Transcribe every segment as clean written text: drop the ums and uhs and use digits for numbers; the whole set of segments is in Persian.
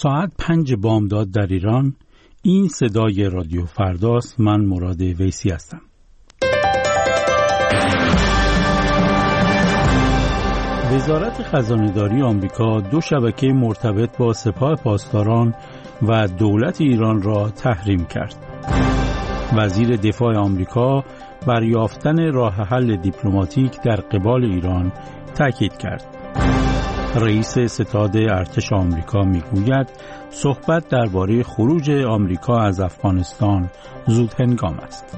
ساعت 5 بامداد در ایران. این صدای رادیو فرداست. من مراد ویسی هستم. وزارت خزانه‌داری آمریکا 2 شبکه مرتبط با سپاه پاسداران و دولت ایران را تحریم کرد. وزیر دفاع آمریکا بر یافتن راه حل دیپلماتیک در قبال ایران تاکید کرد. رئیس ستاد ارتش آمریکا میگوید صحبت درباره خروج آمریکا از افغانستان زود هنگام است.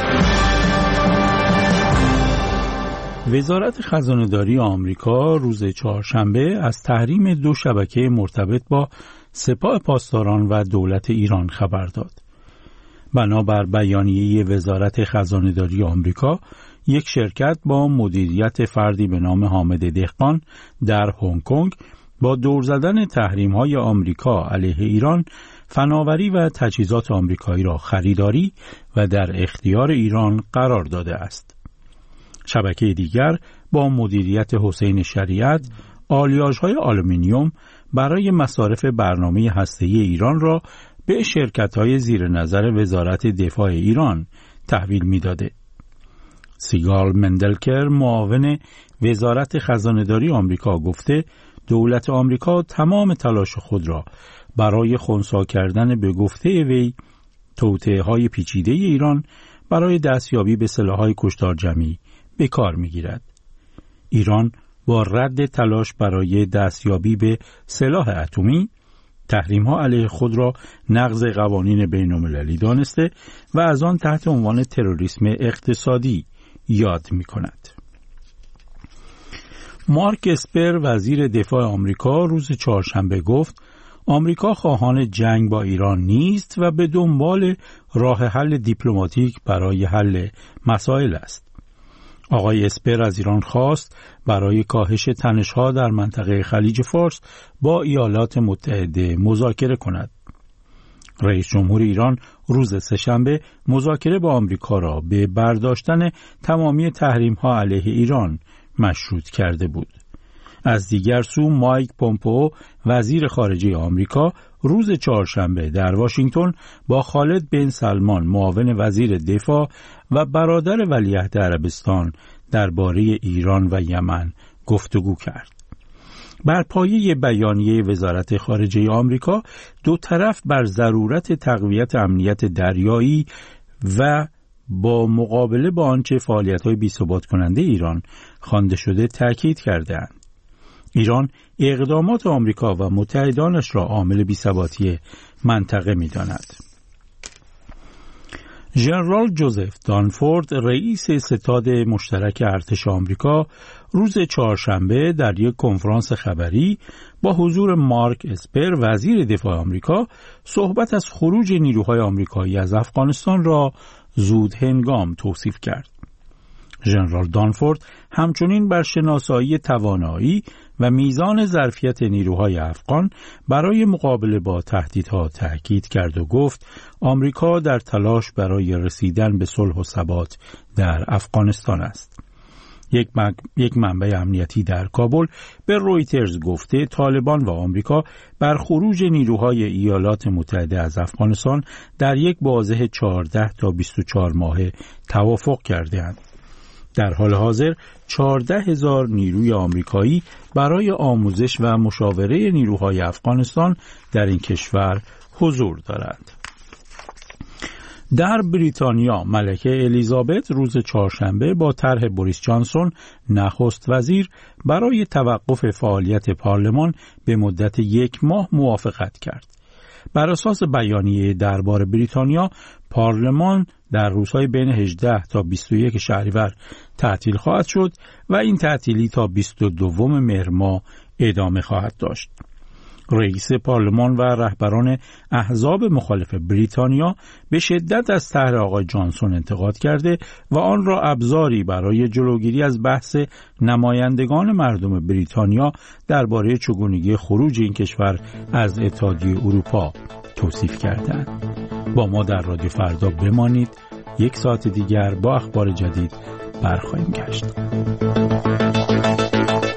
وزارت خزانه‌داری آمریکا روز چهارشنبه از تحریم 2 شبکه مرتبط با سپاه پاسداران و دولت ایران خبر داد. بنابر بیانیه وزارت خزانه‌داری آمریکا، یک شرکت با مدیریت فردی به نام حامد دهقان در هنگ کنگ با دور زدن تحریم‌های آمریکا علیه ایران، فناوری و تجهیزات آمریکایی را خریداری و در اختیار ایران قرار داده است. شبکه دیگر با مدیریت حسین شریعت آلیاژهای آلومینیوم برای مصارف برنامه هسته‌ای ایران را به شرکت‌های زیر نظر وزارت دفاع ایران تحویل می‌داده. سیگال مندلکر، معاون وزارت خزانه‌داری آمریکا، گفته دولت آمریکا تمام تلاش خود را برای خنثی کردن به گفته وی توطئه‌های پیچیده ایران برای دستیابی به سلاح‌های کشتار جمعی به کار می‌گیرد. ایران با رد تلاش برای دستیابی به سلاح اتمی، تحریم‌ها علیه خود را نقض قوانین بین‌المللی دانسته و از آن تحت عنوان تروریسم اقتصادی یاد می‌کند. مارک اسپر، وزیر دفاع آمریکا، روز چهارشنبه گفت آمریکا خواهان جنگ با ایران نیست و به دنبال راه حل دیپلماتیک برای حل مسائل است. آقای اسپر از ایران خواست برای کاهش تنش‌ها در منطقه خلیج فارس با ایالات متحده مذاکره کند. رئیس جمهور ایران روز سه‌شنبه مذاکره با آمریکا را به برداشتن تمامی تحریم‌ها علیه ایران مشروط کرده بود. از دیگر سو، مایک پومپئو، وزیر خارجه آمریکا، روز چهارشنبه در واشنگتن با خالد بن سلمان، معاون وزیر دفاع و برادر ولیعهد عربستان، درباره ایران و یمن گفتگو کرد. بر پایه بیانیه وزارت خارجه آمریکا، 2 طرف بر ضرورت تقویت امنیت دریایی و با مقابله با آنچه فعالیت‌های بی‌ثبات کننده ایران خوانده شده تاکید کردند. ایران اقدامات آمریکا و متحدانش را عامل بی‌ثباتی منطقه می‌داند. ژنرال جوزف دانفورد، رئیس ستاد مشترک ارتش آمریکا، روز چهارشنبه در یک کنفرانس خبری با حضور مارک اسپر، وزیر دفاع آمریکا، صحبت از خروج نیروهای آمریکایی از افغانستان را زود هنگام توصیف کرد. ژنرال دانفورد همچنین بر شناسایی توانایی و میزان ظرفیت نیروهای افغان برای مقابله با تهدیدها تاکید کرد و گفت آمریکا در تلاش برای رسیدن به صلح و ثبات در افغانستان است. یک منبع امنیتی در کابل به رویترز گفته طالبان و آمریکا بر خروج نیروهای ایالات متحده از افغانستان در یک بازه 14 تا 24 ماهه توافق کرده‌اند. در حال حاضر 14,000 نیروی آمریکایی برای آموزش و مشاوره نیروهای افغانستان در این کشور حضور دارند. در بریتانیا، ملکه الیزابت روز چهارشنبه با طرح بوریس جانسون، نخست وزیر، برای توقف فعالیت پارلمان به مدت 1 ماه موافقت کرد. بر اساس بیانیه دربار بریتانیا، پارلمان در روزهای بین 18 تا 21 شهریور تعطیل خواهد شد و این تعطیلی تا 22 مهر ماه ادامه خواهد داشت. رئیس پارلمان و رهبران احزاب مخالف بریتانیا به شدت از طرح آقای جانسون انتقاد کرده و آن را ابزاری برای جلوگیری از بحث نمایندگان مردم بریتانیا درباره چگونگی خروج این کشور از اتحادیه اروپا توصیف کردند. با ما در رادیو فردا بمانید. 1 ساعت دیگر با اخبار جدید برخواهیم گشت.